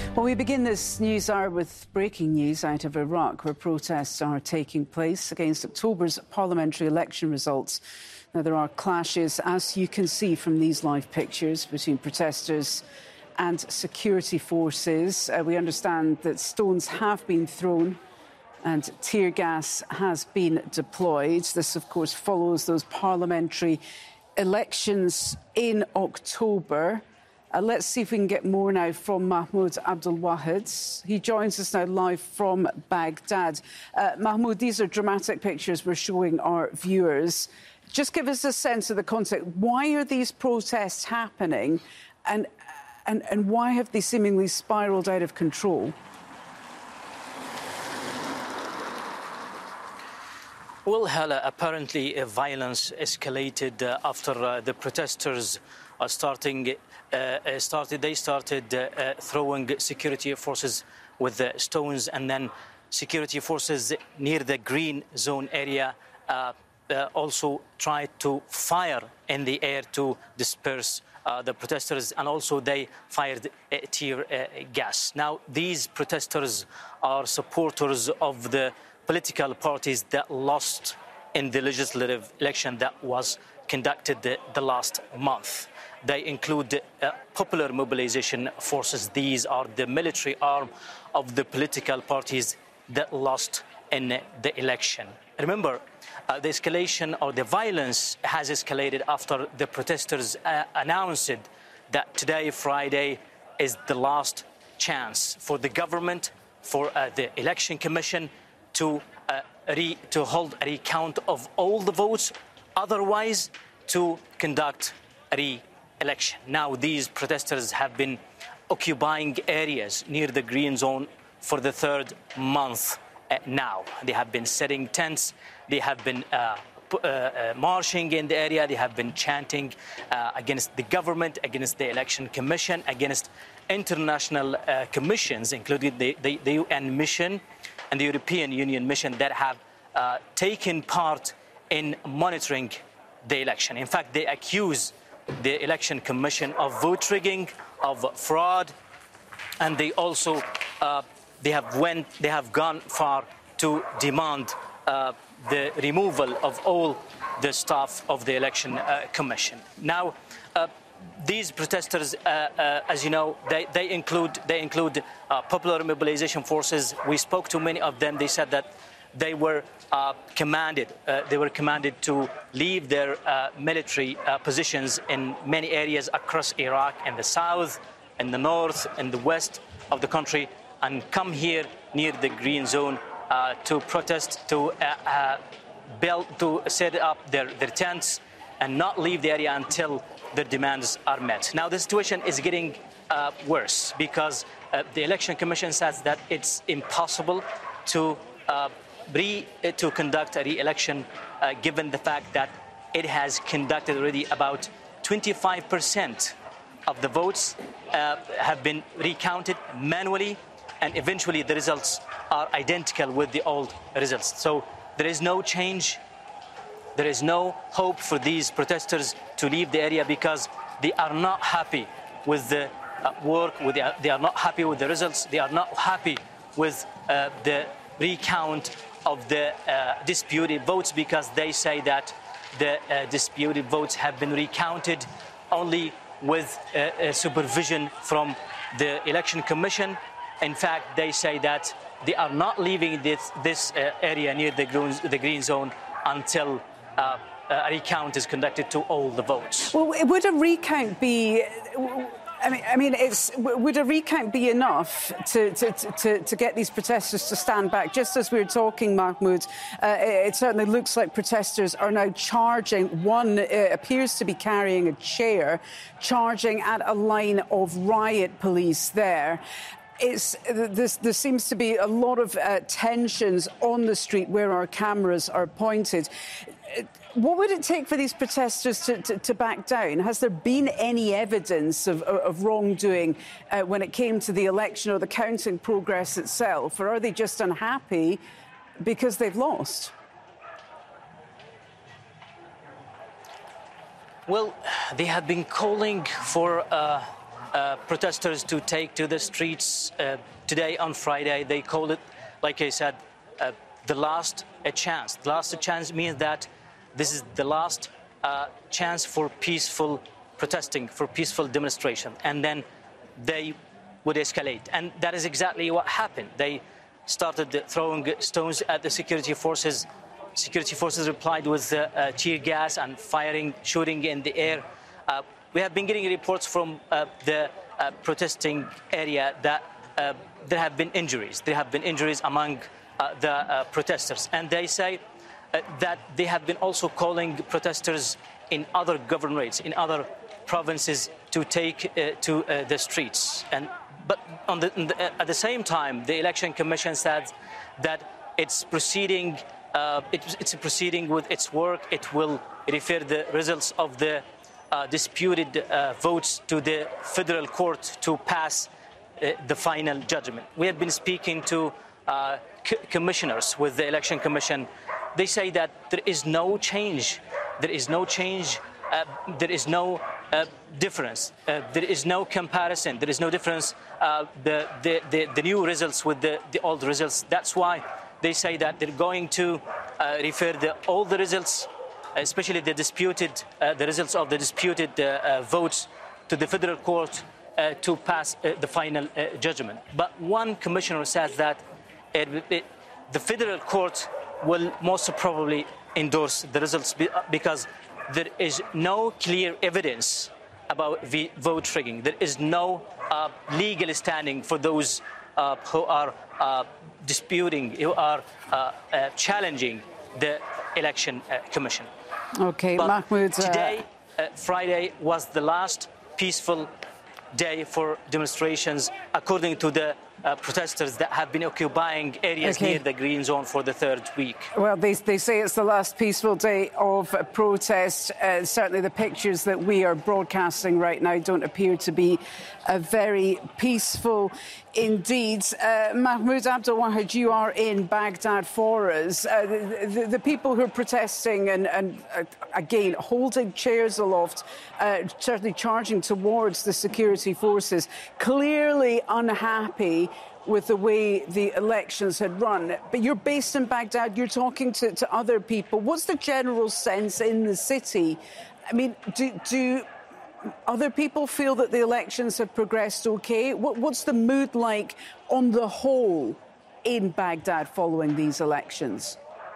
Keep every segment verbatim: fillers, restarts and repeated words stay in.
Well, we begin this news hour with breaking news out of Iraq, where protests are taking place against October's parliamentary election results. Now, there are clashes, as you can see from these live pictures, between protesters and security forces. Uh, we understand that stones have been thrown and tear gas has been deployed. This, of course, follows those parliamentary elections in October. Uh, let's see if we can get more now from Mahmoud Abdulwahid. He joins us now live from Baghdad. Uh, Mahmoud, these are dramatic pictures we're showing our viewers. Just give us a sense of the context. Why are these protests happening, and, and, and why have they seemingly spiralled out of control? Well, Hala, apparently uh, violence escalated uh, after uh, the protesters are starting Uh, uh, started, they started uh, uh, throwing security forces with uh, stones, and then security forces near the green zone area uh, uh, also tried to fire in the air to disperse uh, the protesters, and also they fired uh, tear uh, gas. Now, these protesters are supporters of the political parties that lost in the legislative election that was conducted the, the last month. They include uh, popular mobilization forces. These are the military arm of the political parties that lost in the election. Remember, uh, the escalation or the violence has escalated after the protesters uh, announced that today, Friday, is the last chance for the government, for uh, the election commission to, uh, re to hold a recount of all the votes, otherwise to conduct a re election. Now, these protesters have been occupying areas near the green zone for the third month uh, now. They have been setting tents, they have been uh, uh, uh, marching in the area, they have been chanting uh, against the government, against the election commission, against international uh, commissions, including the, the, the U N mission and the European Union mission that have uh, taken part in monitoring the election. In fact, they accuse the election commission of vote rigging, of fraud, and they also uh, they have went they have gone far to demand uh, the removal of all the staff of the election uh, commission. Now, uh, these protesters, uh, uh, as you know, they, they include they include uh, popular mobilization forces. We spoke to many of them. They said that they were uh, commanded uh, they were commanded to leave their uh, military uh, positions in many areas across Iraq, in the south, in the north, in the west of the country, and come here near the green zone uh, to protest, to uh, uh, build, to set up their, their tents and not leave the area until their demands are met. Now, the situation is getting uh, worse because uh, the election commission says that it's impossible to uh, Re, to conduct a re-election, uh, given the fact that it has conducted already about twenty-five percent of the votes uh, have been recounted manually, and eventually the results are identical with the old results. So there is no change, there is no hope for these protesters to leave the area because they are not happy with the uh, work, with the, they are not happy with the results, they are not happy with uh, the recount of the uh, disputed votes, because they say that the uh, disputed votes have been recounted only with uh, uh, supervision from the election commission. In fact, they say that they are not leaving this, this uh, area near the green, the green zone until uh, a recount is conducted to all the votes. Well, would a recount be... I mean, I mean, it's, would a recount be enough to, to, to, to get these protesters to stand back? Just as we were talking, Mahmoud, uh, it certainly looks like protesters are now charging. One uh, appears to be carrying a chair, charging at a line of riot police there. It's, this, there seems to be a lot of uh, tensions on the street where our cameras are pointed. What would it take for these protesters to, to, to back down? Has there been any evidence of, of wrongdoing uh, when it came to the election or the counting progress itself? Or are they just unhappy because they've lost? Well, they have been calling for uh, uh, protesters to take to the streets uh, today on Friday. They call it, like I said, uh, the last a chance. The last a chance means that this is the last uh, chance for peaceful protesting, for peaceful demonstration, and then they would escalate. And that is exactly what happened. They started throwing stones at the security forces. Security forces replied with uh, uh, tear gas and firing, shooting in the air. Uh, we have been getting reports from uh, the uh, protesting area that uh, there have been injuries. There have been injuries among uh, the uh, protesters. And they say uh, that they have been also calling protesters in other governorates, in other provinces, to take uh, to uh, the streets. And but on the, the, at the same time, the Election Commission said that it's proceeding. Uh, it, it's proceeding with its work. It will refer the results of the uh, disputed uh, votes to the federal court to pass uh, the final judgment. We have been speaking to uh, commissioners with the Election Commission. They say that there is no change. There is no change. Uh, there is no uh, difference. Uh, there is no comparison. There is no difference. Uh, the, the, the, the new results with the, the old results. That's why they say that they're going to uh, refer the, all the results, especially the disputed, uh, the results of the disputed uh, uh, votes, to the federal court uh, to pass uh, the final uh, judgment. But one commissioner says that it, it, the federal court will most probably endorse the results because there is no clear evidence about the vote rigging. There is no uh, legal standing for those uh, who are uh, disputing, who are uh, uh, challenging the Election uh, Commission. Okay, but Mahmoud. Uh... Today, uh, Friday, was the last peaceful day for demonstrations, according to the uh, protesters that have been occupying areas okay. near the green zone for the third week. Well, they, they say it's the last peaceful day of protest. Uh, certainly the pictures that we are broadcasting right now don't appear to be uh, very peaceful indeed. Uh, Mahmoud Abdelwahid, you are in Baghdad for us. Uh, the, the, the people who are protesting and, and uh, again, holding chairs aloft, uh, certainly charging towards the security forces, clearly unhappy with the way the elections had run. But you're based in Baghdad, you're talking to, to other people. What's the general sense in the city? I mean, do, do other people feel that the elections have progressed okay? What, what's the mood like on the whole in Baghdad following these elections?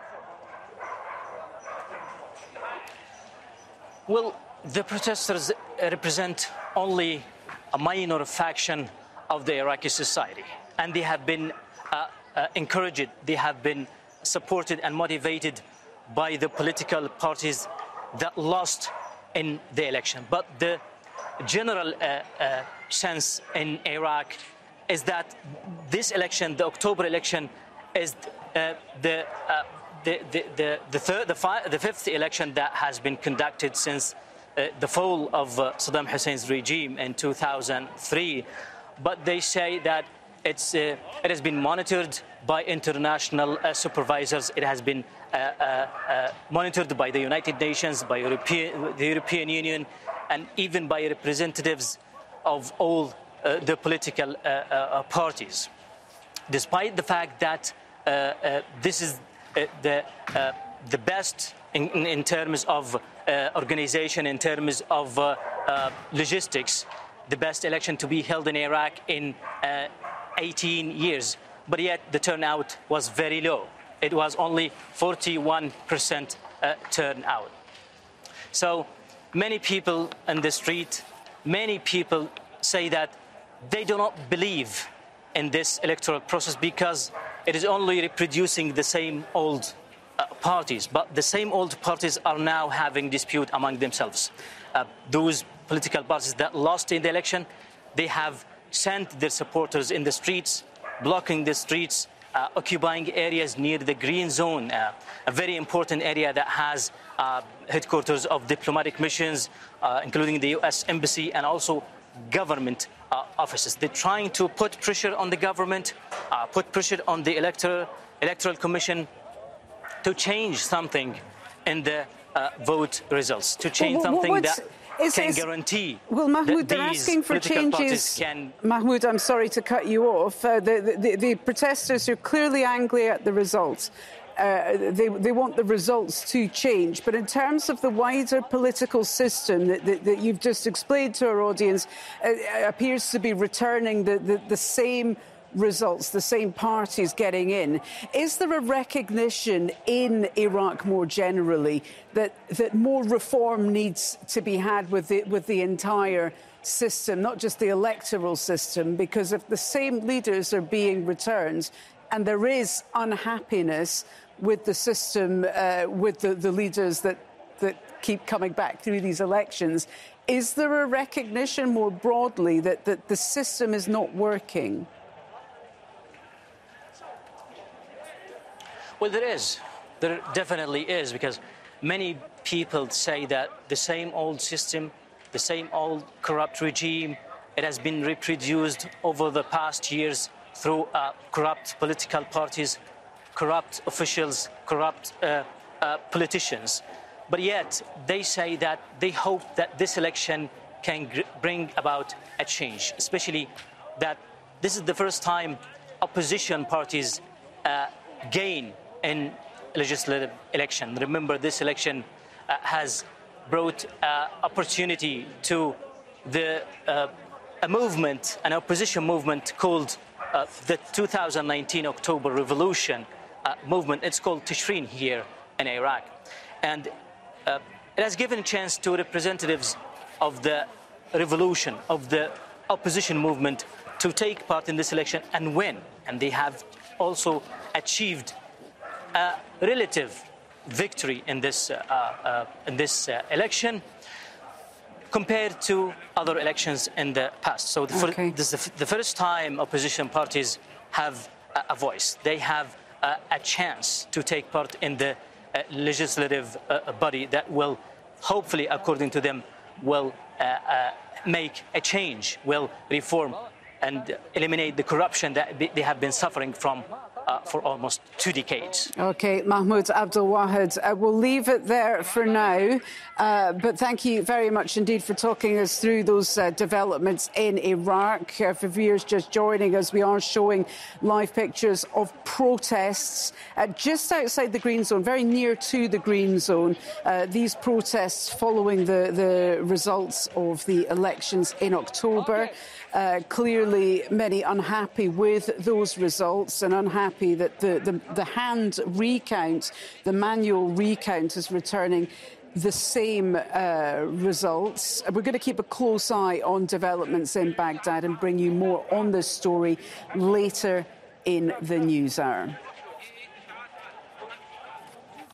Well, the protesters represent only a minor faction of the Iraqi society. And they have been uh, uh, encouraged, they have been supported and motivated by the political parties that lost in the election. But the general uh, uh, sense in Iraq is that this election, the October election, is uh, the, uh, the, the, the, the, third, the, fi the fifth election that has been conducted since uh, the fall of uh, Saddam Hussein's regime in two thousand three. But they say that It's, uh, it has been monitored by international uh, supervisors. It has been uh, uh, uh, monitored by the United Nations, by European, the European Union, and even by representatives of all uh, the political uh, uh, parties. Despite the fact that uh, uh, this is uh, the, uh, the best in, in terms of uh, organization, in terms of uh, uh, logistics, the best election to be held in Iraq in uh, eighteen years, but yet the turnout was very low. It was only forty-one percent uh, turnout. So many people in the street, many people say that they do not believe in this electoral process because it is only reproducing the same old uh, parties. But the same old parties are now having dispute among themselves. Uh, those political parties that lost in the election, they have sent their supporters in the streets, blocking the streets, uh, occupying areas near the green zone, uh, a very important area that has uh, headquarters of diplomatic missions, uh, including the U S Embassy and also government uh, offices. They're trying to put pressure on the government, uh, put pressure on the electoral, electoral commission to change something in the uh, vote results, to change well, something that is, can is, guarantee well, Mahmoud, that they're these asking for changes. Can... Mahmoud, I'm sorry to cut you off. Uh, the, the, the protesters are clearly angry at the results. Uh, they, they want the results to change. But in terms of the wider political system that, that, that you've just explained to our audience, uh, appears to be returning the, the, the same results, the same parties getting in. Is there a recognition in Iraq more generally that, that more reform needs to be had with the, with the entire system, not just the electoral system? Because if the same leaders are being returned and there is unhappiness with the system, uh, with the, the leaders that, that keep coming back through these elections, is there a recognition more broadly that, that the system is not working? Well, there is. There definitely is, because many people say that the same old system, the same old corrupt regime, it has been reproduced over the past years through uh, corrupt political parties, corrupt officials, corrupt uh, uh, politicians. But yet they say that they hope that this election can bring about a change, especially that this is the first time opposition parties uh, gain in legislative election. Remember, this election uh, has brought uh, opportunity to the uh, a movement, an opposition movement called uh, the two thousand nineteen October Revolution uh, movement. It's called Tishreen here in Iraq. And uh, it has given a chance to representatives of the revolution, of the opposition movement, to take part in this election and win. And they have also achieved a relative victory in this, uh, uh, in this uh, election compared to other elections in the past. So the, okay. for, this is the, the first time opposition parties have a, a voice. They have a, a chance to take part in the uh, legislative uh, body that will, hopefully, according to them, will uh, uh, make a change, will reform and eliminate the corruption that they have been suffering from Uh, for almost two decades. OK, Mahmoud Abdelwahid, uh, we'll leave it there for now. Uh, but thank you very much indeed for talking us through those uh, developments in Iraq. Uh, for viewers just joining us, we are showing live pictures of protests uh, just outside the Green Zone, very near to the Green Zone. Uh, these protests following the, the results of the elections in October. Uh, clearly, many unhappy with those results and unhappy that the, the, the hand recount, the manual recount, is returning the same uh, results. We're going to keep a close eye on developments in Baghdad and bring you more on this story later in the news hour.